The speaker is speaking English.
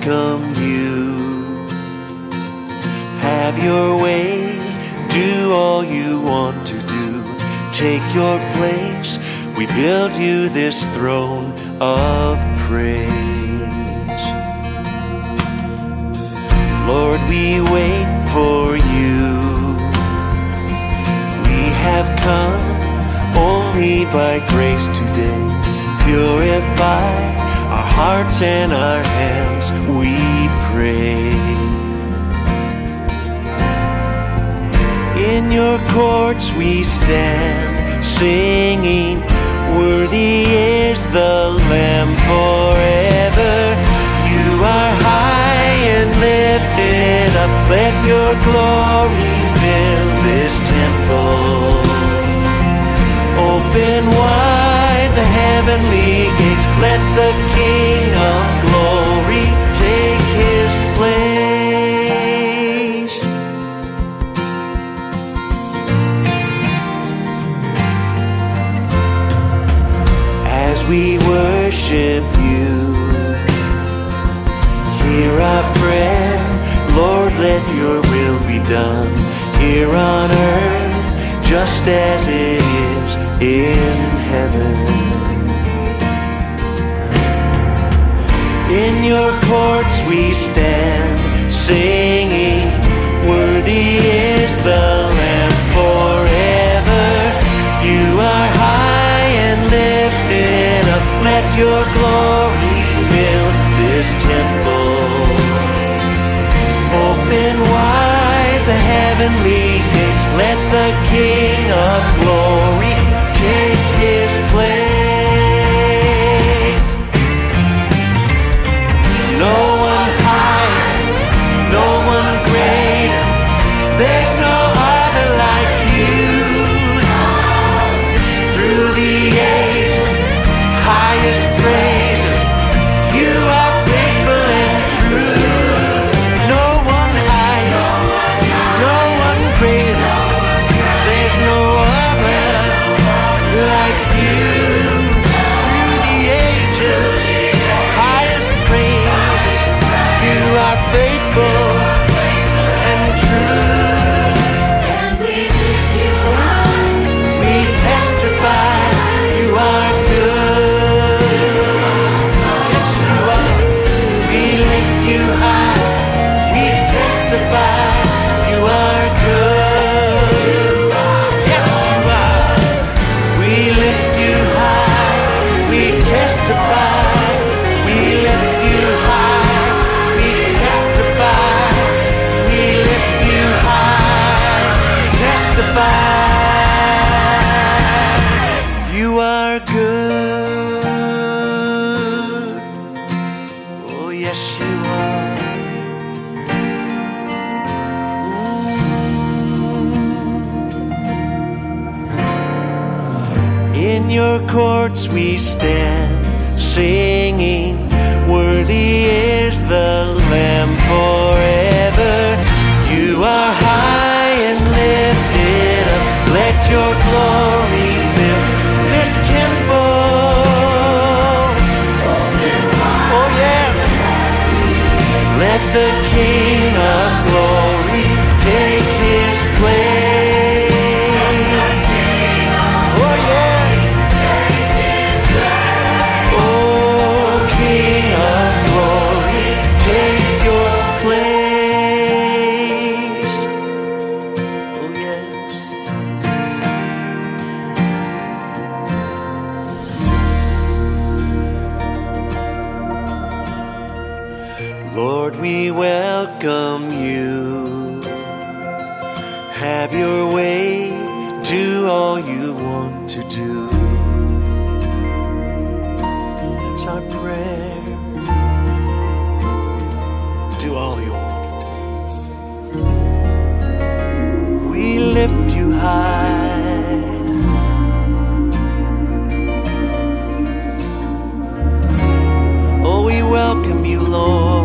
welcome you. Have your way, do all you want to do. Take your place, we build you this throne of praise. Lord, we wait for you. We have come only by grace today. Purify our hearts and our hands, we pray. In your courts we stand, singing, worthy is the Lamb forever. You are high and lifted up, let your glory fill this temple. Open wide the heavenly gates, let the King of glory take his place. As we worship you, hear our prayer, Lord, let your will be done here on earth, just as it is in heaven. In your courts we stand, singing, worthy is the Lamb forever. You are high and lifted up, let your glory fill this temple. Open wide the heavenly gates, let the King of glory take his place. No one higher, no one greater, there's no other like you. Through the ages, highest praises, you are faithful and true. No one higher, no one greater, there's no other like you. Through the ages, highest praise, you are faithful and true. And we lift you high. We testify you are good. Yes, you are. We lift you high. We testify you are good. Yes, you are. We lift you high. We testify. We lift you high. We testify. We lift you high. Testify. You are good. Oh, yes, you are. In your courts we stand, singing, worthy is the Lamb forever. You are high and lifted up, let your glory fill this temple. Oh yeah. Let the King of glory take his place. Oh yeah. Oh, King of glory, take your place. Oh yes. Lord, we welcome you. Have your way, do all you want to do. That's our prayer. Do all you want to do. We lift you high. Oh, we welcome you, Lord.